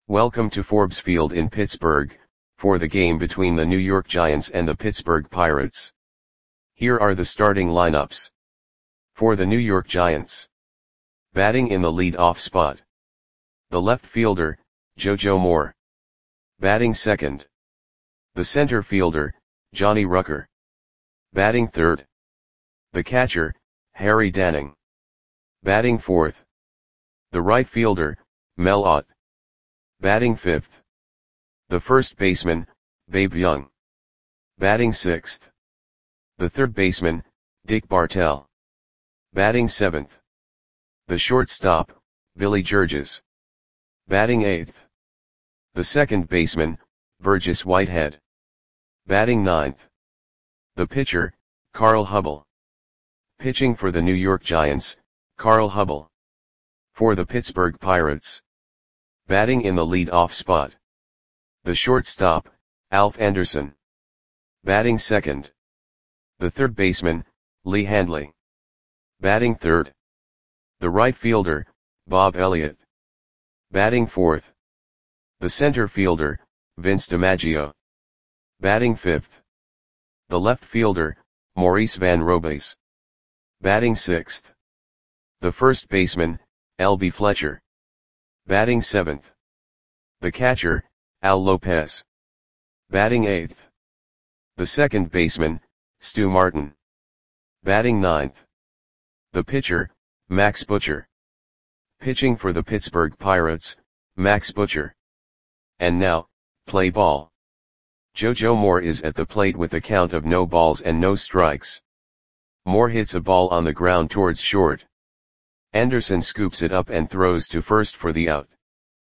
Welcome to Forbes Field in Pittsburgh, for the game between the New York Giants and the Pittsburgh Pirates. Here are the starting lineups. For the New York Giants. Batting in the lead-off spot. The left fielder, JoJo Moore. Batting second. The center fielder, Johnny Rucker. Batting third. The catcher, Harry Danning. Batting fourth. The right fielder, Mel Ott. Batting fifth. The first baseman, Babe Young. Batting sixth. The third baseman, Dick Bartell. Batting seventh. The shortstop, Billy Georges. Batting eighth. The second baseman, Burgess Whitehead. Batting ninth. The pitcher, Carl Hubbell. Pitching for the New York Giants, Carl Hubbell. For the Pittsburgh Pirates. Batting in the lead-off spot. The shortstop, Alf Anderson. Batting second. The third baseman, Lee Handley. Batting third. The right fielder, Bob Elliott. Batting fourth. The center fielder, Vince DiMaggio. Batting fifth. The left fielder, Maurice Van Robays. Batting sixth. The first baseman, L.B. Fletcher. Batting seventh. The catcher, Al Lopez. Batting eighth. The second baseman, Stu Martin. Batting ninth. The pitcher, Max Butcher. Pitching for the Pittsburgh Pirates, Max Butcher. And now, play ball. JoJo Moore is at the plate with a count of no balls and no strikes. Moore hits a ball on the ground towards short. Anderson scoops it up and throws to first for the out.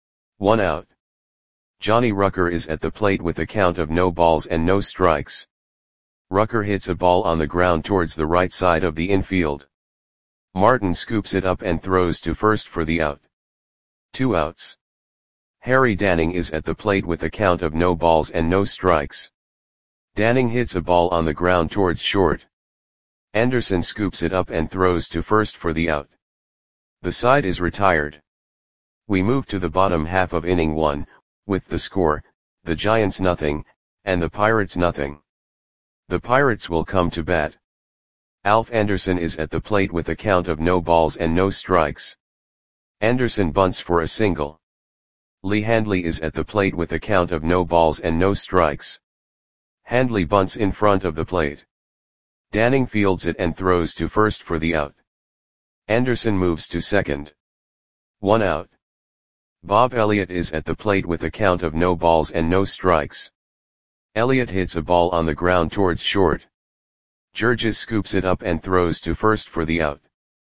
1 out. Johnny Rucker is at the plate with a count of no balls and no strikes. Rucker hits a ball on the ground towards the right side of the infield. Martin scoops it up and throws to first for the out. 2 outs. Harry Danning is at the plate with a count of no balls and no strikes. Danning hits a ball on the ground towards short. Anderson scoops it up and throws to first for the out. The side is retired. We move to the bottom half of inning 1, with the score, the Giants nothing, and the Pirates nothing. The Pirates will come to bat. Alf Anderson is at the plate with a count of no balls and no strikes. Anderson bunts for a single. Lee Handley is at the plate with a count of no balls and no strikes. Handley bunts in front of the plate. Danning fields it and throws to first for the out. Anderson moves to second. 1 out. Bob Elliott is at the plate with a count of no balls and no strikes. Elliott hits a ball on the ground towards short. Georges scoops it up and throws to first for the out.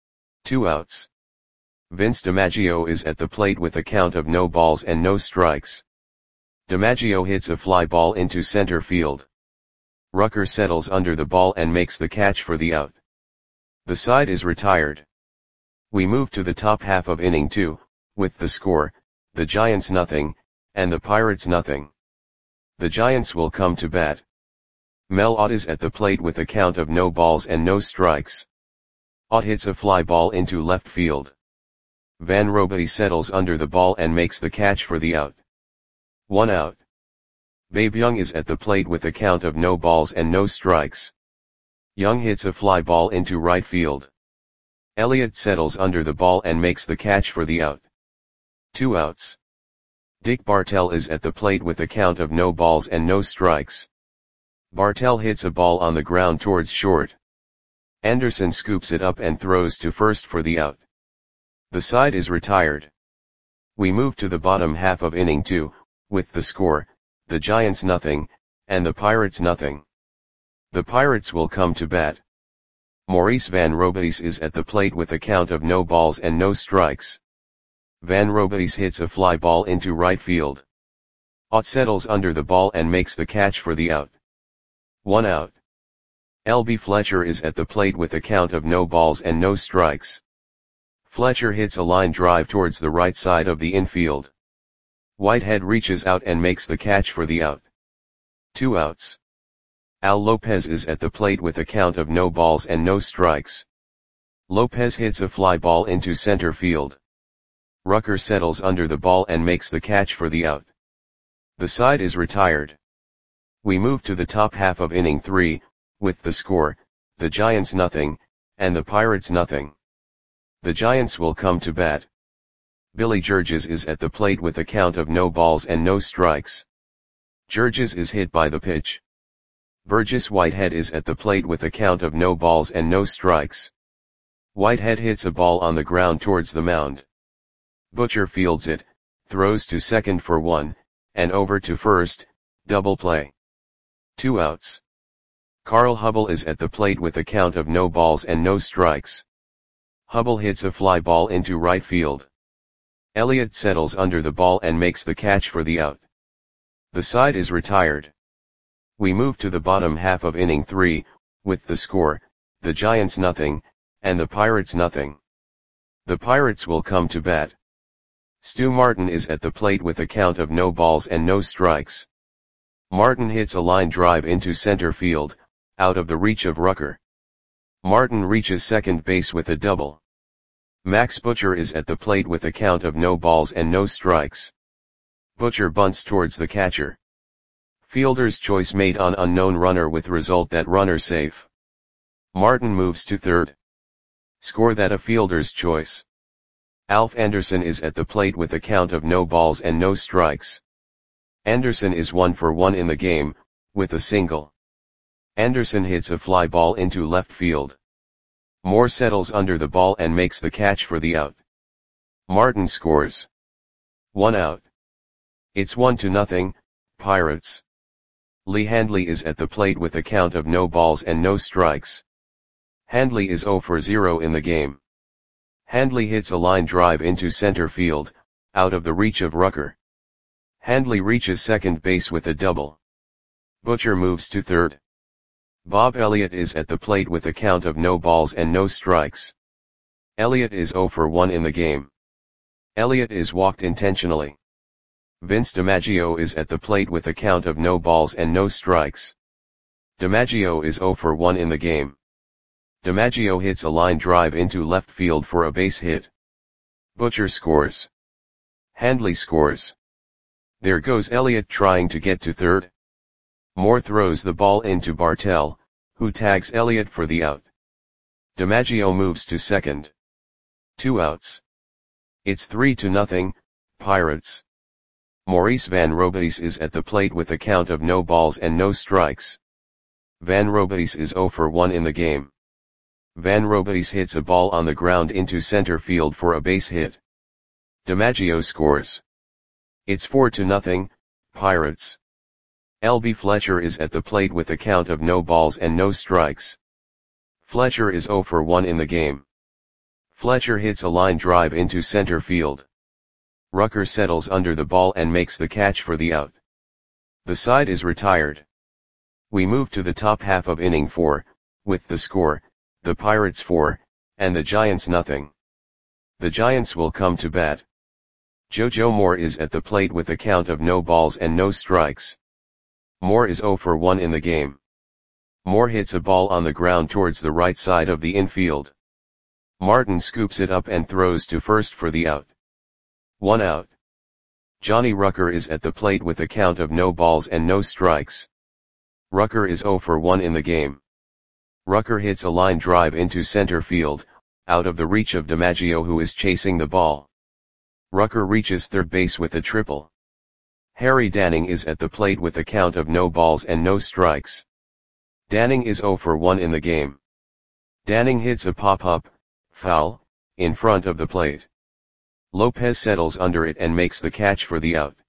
2 outs. Vince DiMaggio is at the plate with a count of no balls and no strikes. DiMaggio hits a fly ball into center field. Rucker settles under the ball and makes the catch for the out. The side is retired. We move to the top half of inning 2, with the score, the Giants nothing, and the Pirates nothing. The Giants will come to bat. Mel Ott is at the plate with a count of no balls and no strikes. Ott hits a fly ball into left field. Van Robays settles under the ball and makes the catch for the out. 1 out. Babe Young is at the plate with a count of no balls and no strikes. Young hits a fly ball into right field. Elliott settles under the ball and makes the catch for the out. 2 outs. Dick Bartell is at the plate with a count of no balls and no strikes. Bartell hits a ball on the ground towards short. Anderson scoops it up and throws to first for the out. The side is retired. We move to the bottom half of inning 2, with the score, the Giants nothing, and the Pirates nothing. The Pirates will come to bat. Maurice Van Robays is at the plate with a count of no balls and no strikes. Van Robays hits a fly ball into right field. Ott settles under the ball and makes the catch for the out. 1 out. L.B. Fletcher is at the plate with a count of no balls and no strikes. Fletcher hits a line drive towards the right side of the infield. Whitehead reaches out and makes the catch for the out. 2 outs. Al Lopez is at the plate with a count of no balls and no strikes. Lopez hits a fly ball into center field. Rucker settles under the ball and makes the catch for the out. The side is retired. We move to the top half of inning 3, with the score, the Giants nothing, and the Pirates nothing. The Giants will come to bat. Billy Georges is at the plate with a count of no balls and no strikes. Georges is hit by the pitch. Burgess Whitehead is at the plate with a count of no balls and no strikes. Whitehead hits a ball on the ground towards the mound. Butcher fields it, throws to second for 1, and over to first, double play. 2 outs. Carl Hubbell is at the plate with a count of no balls and no strikes. Hubbell hits a fly ball into right field. Elliott settles under the ball and makes the catch for the out. The side is retired. We move to the bottom half of inning 3, with the score, the Giants nothing, and the Pirates nothing. The Pirates will come to bat. Stu Martin is at the plate with a count of no balls and no strikes. Martin hits a line drive into center field, out of the reach of Rucker. Martin reaches second base with a double. Max Butcher is at the plate with a count of no balls and no strikes. Butcher bunts towards the catcher. Fielder's choice made on unknown runner with result that runner safe. Martin moves to third. Score that a fielder's choice. Alf Anderson is at the plate with a count of no balls and no strikes. Anderson is 1 for 1 in the game, with a single. Anderson hits a fly ball into left field. Moore settles under the ball and makes the catch for the out. Martin scores. 1 out. It's 1-0, Pirates. Lee Handley is at the plate with a count of no balls and no strikes. Handley is 0 for 0 in the game. Handley hits a line drive into center field, out of the reach of Rucker. Handley reaches second base with a double. Butcher moves to third. Bob Elliott is at the plate with a count of no balls and no strikes. Elliott is 0 for 1 in the game. Elliott is walked intentionally. Vince DiMaggio is at the plate with a count of no balls and no strikes. DiMaggio is 0 for 1 in the game. DiMaggio hits a line drive into left field for a base hit. Butcher scores. Handley scores. There goes Elliott trying to get to third. Moore throws the ball into Bartell, who tags Elliott for the out. DiMaggio moves to second. 2 outs. It's 3-0, Pirates. Maurice Van Robeis is at the plate with a count of no balls and no strikes. Van Robeis is 0 for 1 in the game. Van Robeis hits a ball on the ground into center field for a base hit. DiMaggio scores. It's 4-0, Pirates. L.B. Fletcher is at the plate with a count of no balls and no strikes. Fletcher is 0 for 1 in the game. Fletcher hits a line drive into center field. Rucker settles under the ball and makes the catch for the out. The side is retired. We move to the top half of inning 4, with the score, the Pirates 4, and the Giants nothing. The Giants will come to bat. JoJo Moore is at the plate with a count of no balls and no strikes. Moore is 0 for 1 in the game. Moore hits a ball on the ground towards the right side of the infield. Martin scoops it up and throws to first for the out. 1 out. Johnny Rucker is at the plate with a count of no balls and no strikes. Rucker is 0 for 1 in the game. Rucker hits a line drive into center field, out of the reach of DiMaggio who is chasing the ball. Rucker reaches third base with a triple. Harry Danning is at the plate with a count of no balls and no strikes. Danning is 0 for 1 in the game. Danning hits a pop-up, foul, in front of the plate. Lopez settles under it and makes the catch for the out.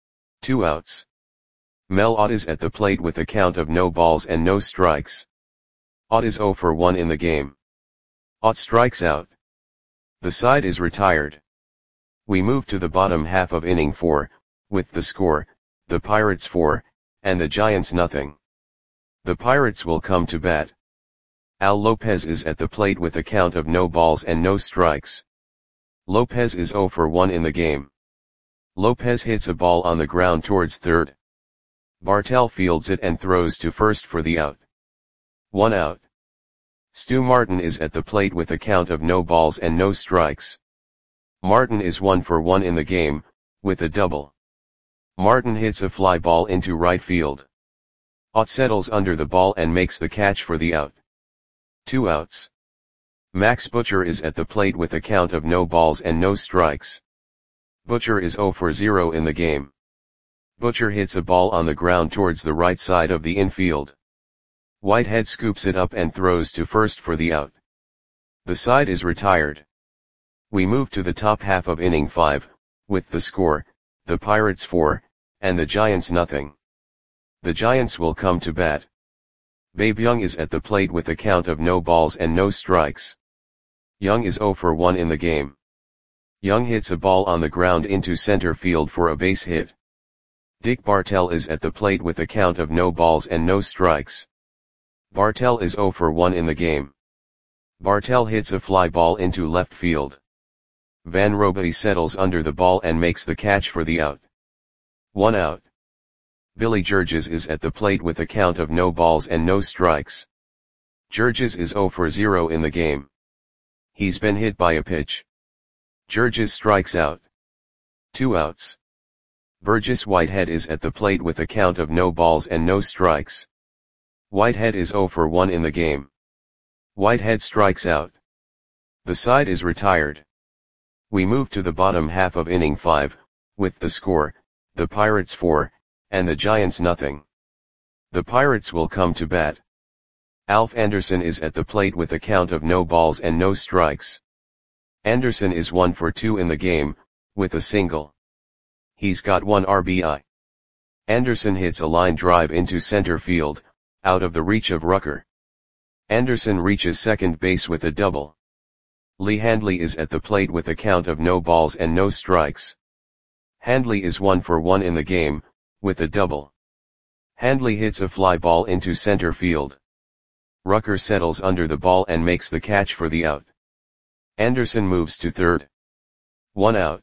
2 outs. Mel Ott is at the plate with a count of no balls and no strikes. Ott is 0 for 1 in the game. Ott strikes out. The side is retired. We move to the bottom half of inning 4, with the score, the Pirates 4, and the Giants nothing. The Pirates will come to bat. Al Lopez is at the plate with a count of no balls and no strikes. Lopez is 0 for 1 in the game. Lopez hits a ball on the ground towards third. Bartell fields it and throws to first for the out. 1 out. Stu Martin is at the plate with a count of no balls and no strikes. Martin is 1 for 1 in the game, with a double. Martin hits a fly ball into right field. Ott settles under the ball and makes the catch for the out. 2 outs. Max Butcher is at the plate with a count of no balls and no strikes. Butcher is 0 for 0 in the game. Butcher hits a ball on the ground towards the right side of the infield. Whitehead scoops it up and throws to first for the out. The side is retired. We move to the top half of inning 5, with the score, the Pirates 4, and the Giants nothing. The Giants will come to bat. Babe Young is at the plate with a count of no balls and no strikes. Young is 0 for 1 in the game. Young hits a ball on the ground into center field for a base hit. Dick Bartell is at the plate with a count of no balls and no strikes. Bartell is 0 for 1 in the game. Bartell hits a fly ball into left field. Van Robaty settles under the ball and makes the catch for the out. 1 out. Billy Georges is at the plate with a count of no balls and no strikes. Georges is 0 for 0 in the game. He's been hit by a pitch. Georges strikes out. 2 outs. Burgess Whitehead is at the plate with a count of no balls and no strikes. Whitehead is 0 for 1 in the game. Whitehead strikes out. The side is retired. We move to the bottom half of inning 5, with the score, the Pirates 4, and the Giants nothing. The Pirates will come to bat. Alf Anderson is at the plate with a count of no balls and no strikes. Anderson is 1 for 2 in the game, with a single. He's got 1 RBI. Anderson hits a line drive into center field, out of the reach of Rucker. Anderson reaches second base with a double. Lee Handley is at the plate with a count of no balls and no strikes. Handley is 1 for 1 in the game, with a double. Handley hits a fly ball into center field. Rucker settles under the ball and makes the catch for the out. Anderson moves to third. 1 out.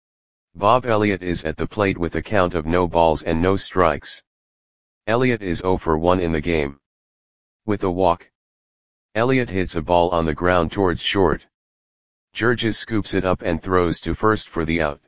Bob Elliott is at the plate with a count of no balls and no strikes. Elliott is 0 for 1 in the game. With a walk. Elliott hits a ball on the ground towards short. Georges scoops it up and throws to first for the out.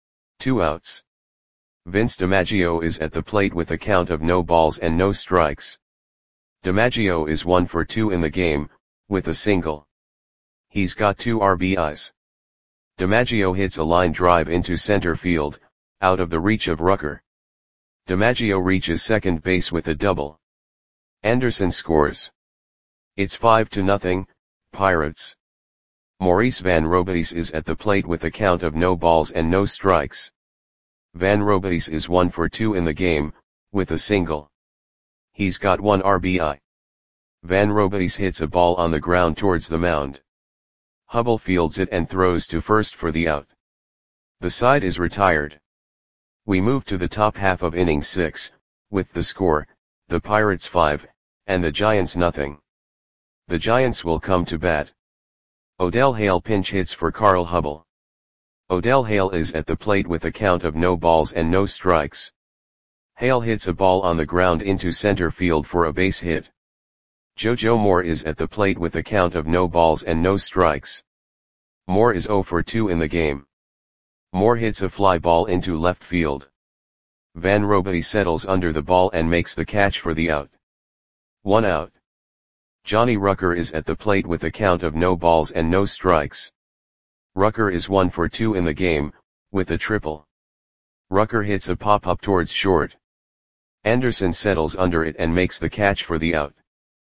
2 outs. Vince DiMaggio is at the plate with a count of no balls and no strikes. DiMaggio is 1 for 2 in the game, with a single. He's got 2 RBIs. DiMaggio hits a line drive into center field, out of the reach of Rucker. DiMaggio reaches second base with a double. Anderson scores. It's 5-0, Pirates. Maurice Van Robatis is at the plate with a count of no balls and no strikes. Van Robatis is 1 for 2 in the game, with a single. He's got 1 RBI. Van Robatis hits a ball on the ground towards the mound. Hubble fields it and throws to first for the out. The side is retired. We move to the top half of inning 6, with the score, the Pirates 5, and the Giants nothing. The Giants will come to bat. Odell Hale pinch hits for Carl Hubble. Odell Hale is at the plate with a count of no balls and no strikes. Hale hits a ball on the ground into center field for a base hit. JoJo Moore is at the plate with a count of no balls and no strikes. Moore is 0 for 2 in the game. Moore hits a fly ball into left field. Van Robaty settles under the ball and makes the catch for the out. 1 out. Johnny Rucker is at the plate with a count of no balls and no strikes. Rucker is 1 for 2 in the game, with a triple. Rucker hits a pop-up towards short. Anderson settles under it and makes the catch for the out.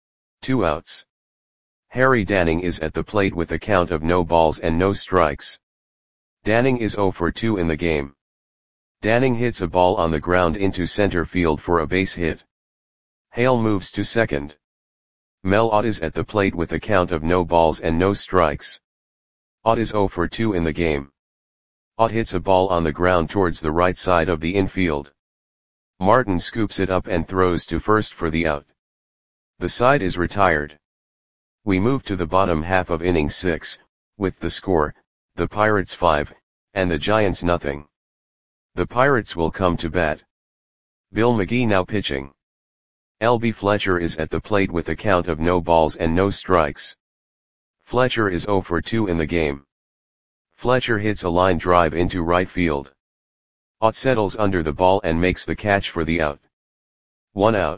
2 outs. Harry Danning is at the plate with a count of no balls and no strikes. Danning is 0 for 2 in the game. Danning hits a ball on the ground into center field for a base hit. Hale moves to second. Mel Ott is at the plate with a count of no balls and no strikes. Ott is 0 for 2 in the game. Ott hits a ball on the ground towards the right side of the infield. Martin scoops it up and throws to first for the out. The side is retired. We move to the bottom half of inning 6, with the score, the Pirates 5, and the Giants nothing. The Pirates will come to bat. Bill McGee now pitching. L.B. Fletcher is at the plate with a count of no balls and no strikes. Fletcher is 0 for 2 in the game. Fletcher hits a line drive into right field. Ott settles under the ball and makes the catch for the out. 1 out.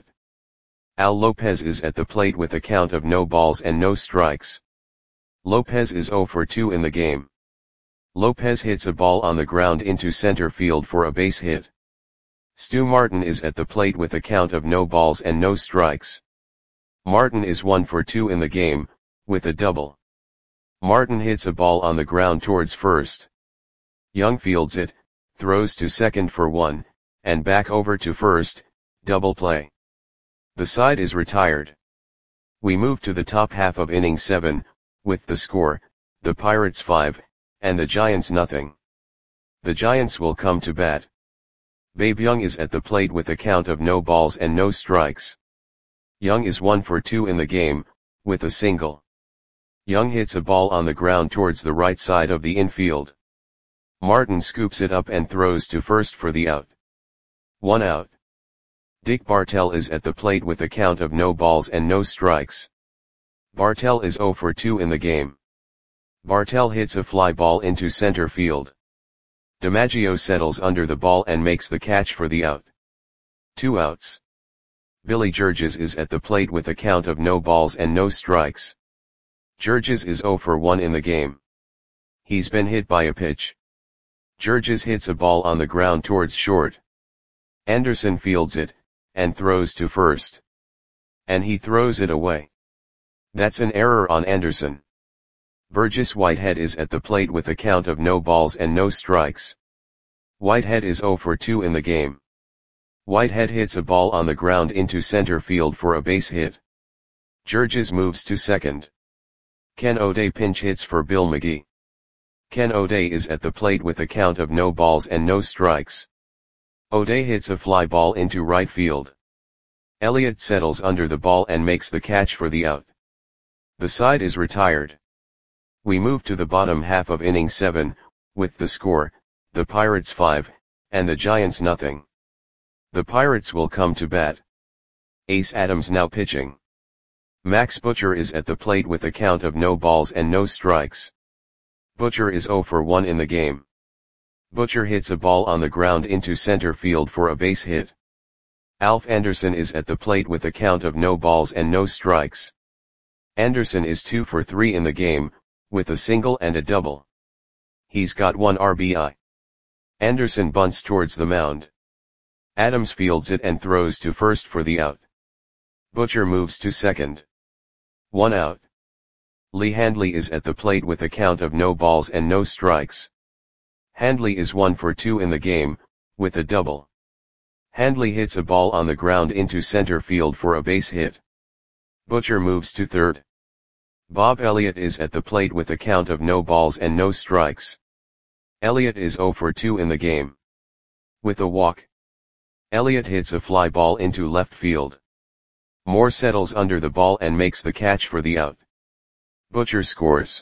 Al Lopez is at the plate with a count of no balls and no strikes. Lopez is 0 for 2 in the game. Lopez hits a ball on the ground into center field for a base hit. Stu Martin is at the plate with a count of no balls and no strikes. Martin is 1 for 2 in the game, with a double. Martin hits a ball on the ground towards first. Young fields it, throws to second for 1, and back over to first, double play. The side is retired. We move to the top half of inning 7, with the score, the Pirates 5, and the Giants nothing. The Giants will come to bat. Babe Young is at the plate with a count of no balls and no strikes. Young is 1 for 2 in the game, with a single. Young hits a ball on the ground towards the right side of the infield. Martin scoops it up and throws to first for the out. 1 out. Dick Bartell is at the plate with a count of no balls and no strikes. Bartell is 0 for 2 in the game. Bartell hits a fly ball into center field. DiMaggio settles under the ball and makes the catch for the out. 2 outs. Billy Georges is at the plate with a count of no balls and no strikes. Georges is 0 for 1 in the game. He's been hit by a pitch. Georges hits a ball on the ground towards short. Anderson fields it, and throws to first. And he throws it away. That's an error on Anderson. Burgess Whitehead is at the plate with a count of no balls and no strikes. Whitehead is 0 for 2 in the game. Whitehead hits a ball on the ground into center field for a base hit. Georges moves to second. Ken O'Day pinch hits for Bill McGee. Ken O'Day is at the plate with a count of no balls and no strikes. O'Day hits a fly ball into right field. Elliott settles under the ball and makes the catch for the out. The side is retired. We move to the bottom half of inning 7, with the score, the Pirates 5, and the Giants nothing. The Pirates will come to bat. Ace Adams now pitching. Max Butcher is at the plate with a count of no balls and no strikes. Butcher is 0 for 1 in the game. Butcher hits a ball on the ground into center field for a base hit. Alf Anderson is at the plate with a count of no balls and no strikes. Anderson is 2 for 3 in the game, with a single and a double. He's got 1 RBI. Anderson bunts towards the mound. Adams fields it and throws to first for the out. Butcher moves to second. 1 out. Lee Handley is at the plate with a count of no balls and no strikes. Handley is 1 for 2 in the game, with a double. Handley hits a ball on the ground into center field for a base hit. Butcher moves to third. Bob Elliott is at the plate with a count of no balls and no strikes. Elliott is 0 for 2 in the game. With a walk. Elliott hits a fly ball into left field. Moore settles under the ball and makes the catch for the out. Butcher scores.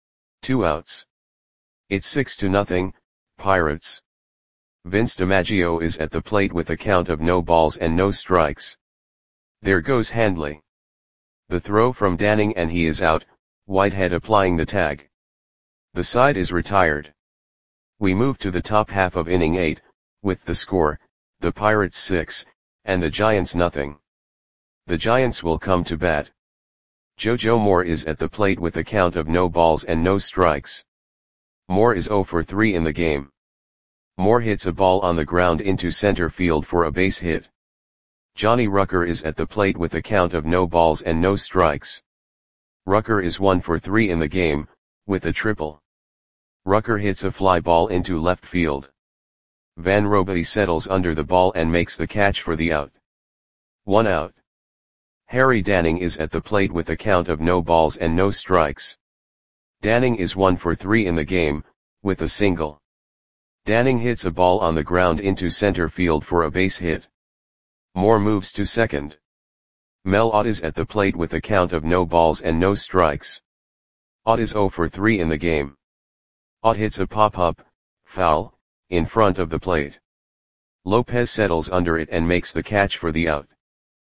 2 outs. It's 6-0, Pirates. Vince DiMaggio is at the plate with a count of no balls and no strikes. There goes Handley. The throw from Danning and he is out, Whitehead applying the tag. The side is retired. We move to the top half of inning 8, with the score, the Pirates 6, and the Giants nothing. The Giants will come to bat. JoJo Moore is at the plate with a count of no balls and no strikes. Moore is 0 for 3 in the game. Moore hits a ball on the ground into center field for a base hit. Johnny Rucker is at the plate with a count of no balls and no strikes. Rucker is 1 for 3 in the game, with a triple. Rucker hits a fly ball into left field. Van Roby settles under the ball and makes the catch for the out. 1 out. Harry Danning is at the plate with a count of no balls and no strikes. Danning is 1 for 3 in the game, with a single. Danning hits a ball on the ground into center field for a base hit. Moore moves to second. Mel Ott is at the plate with a count of no balls and no strikes. Ott is 0 for 3 in the game. Ott hits a pop-up, foul, in front of the plate. Lopez settles under it and makes the catch for the out.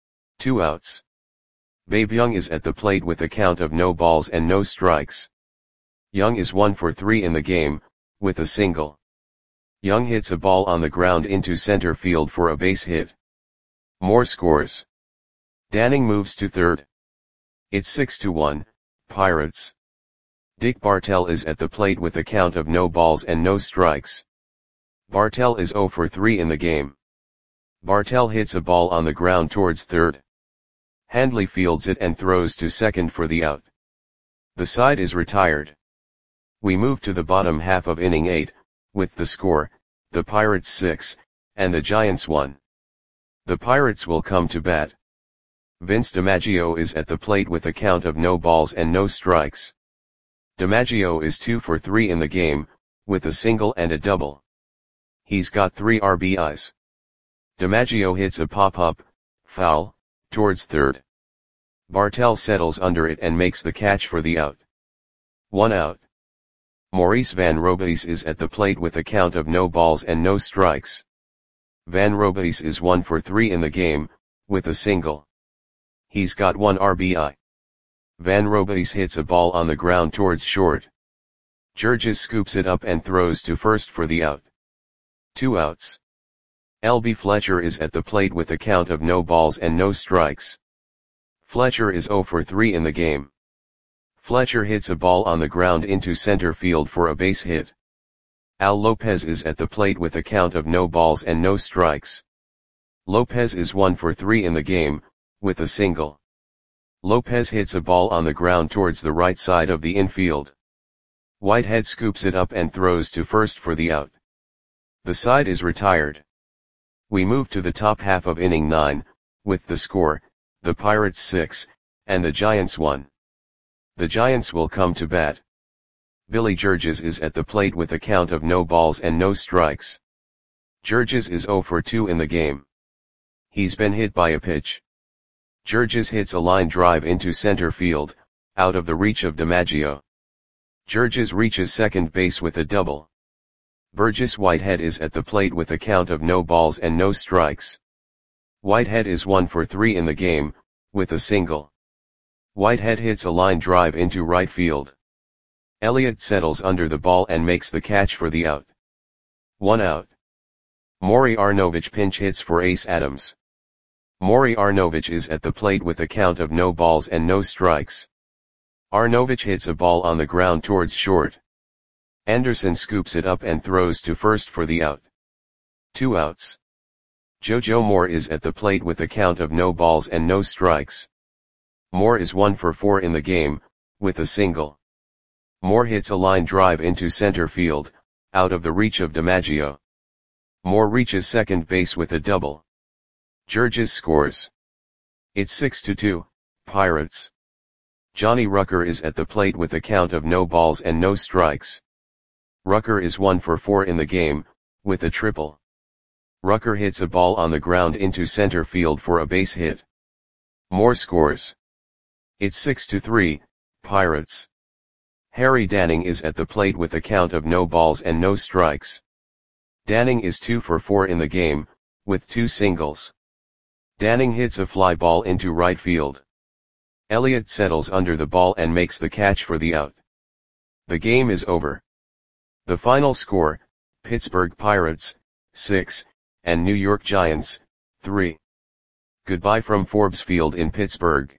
2 outs. Babe Young is at the plate with a count of no balls and no strikes. Young is 1 for 3 in the game, with a single. Young hits a ball on the ground into center field for a base hit. Moore scores. Danning moves to third. It's 6-1, Pirates. Dick Bartell is at the plate with a count of no balls and no strikes. Bartell is 0 for 3 in the game. Bartell hits a ball on the ground towards third. Handley fields it and throws to second for the out. The side is retired. We move to the bottom half of inning 8, with the score, the Pirates 6, and the Giants 1. The Pirates will come to bat. Vince DiMaggio is at the plate with a count of no balls and no strikes. DiMaggio is 2 for 3 in the game, with a single and a double. He's got 3 RBIs. DiMaggio hits a pop-up, foul, towards third. Bartell settles under it and makes the catch for the out. 1 out. Maurice Van Robays is at the plate with a count of no balls and no strikes. Van Robays is 1 for 3 in the game, with a single. He's got 1 RBI. Van Robays hits a ball on the ground towards short. Georges scoops it up and throws to first for the out. 2 outs. L.B. Fletcher is at the plate with a count of no balls and no strikes. Fletcher is 0 for 3 in the game. Fletcher hits a ball on the ground into center field for a base hit. Al Lopez is at the plate with a count of no balls and no strikes. Lopez is 1 for 3 in the game, with a single. Lopez hits a ball on the ground towards the right side of the infield. Whitehead scoops it up and throws to first for the out. The side is retired. We move to the top half of inning 9, with the score, the Pirates 6, and the Giants 1. The Giants will come to bat. Billy Georges is at the plate with a count of no balls and no strikes. Georges is 0 for 2 in the game. He's been hit by a pitch. Georges hits a line drive into center field, out of the reach of DiMaggio. Georges reaches second base with a double. Burgess Whitehead is at the plate with a count of no balls and no strikes. Whitehead is 1 for 3 in the game, with a single. Whitehead hits a line drive into right field. Elliott settles under the ball and makes the catch for the out. 1 out. Maury Arnovich pinch hits for Ace Adams. Maury Arnovich is at the plate with a count of no balls and no strikes. Arnovich hits a ball on the ground towards short. Anderson scoops it up and throws to first for the out. 2 outs. JoJo Moore is at the plate with a count of no balls and no strikes. Moore is 1 for 4 in the game, with a single. Moore hits a line drive into center field, out of the reach of DiMaggio. Moore reaches second base with a double. Georges scores. It's 6-2, Pirates. Johnny Rucker is at the plate with a count of no balls and no strikes. Rucker is 1 for 4 in the game, with a triple. Rucker hits a ball on the ground into center field for a base hit. Moore scores. It's 6-3, Pirates. Harry Danning is at the plate with a count of no balls and no strikes. Danning is 2 for 4 in the game, with 2 singles. Danning hits a fly ball into right field. Elliott settles under the ball and makes the catch for the out. The game is over. The final score, Pittsburgh Pirates, 6, and New York Giants, 3. Goodbye from Forbes Field in Pittsburgh.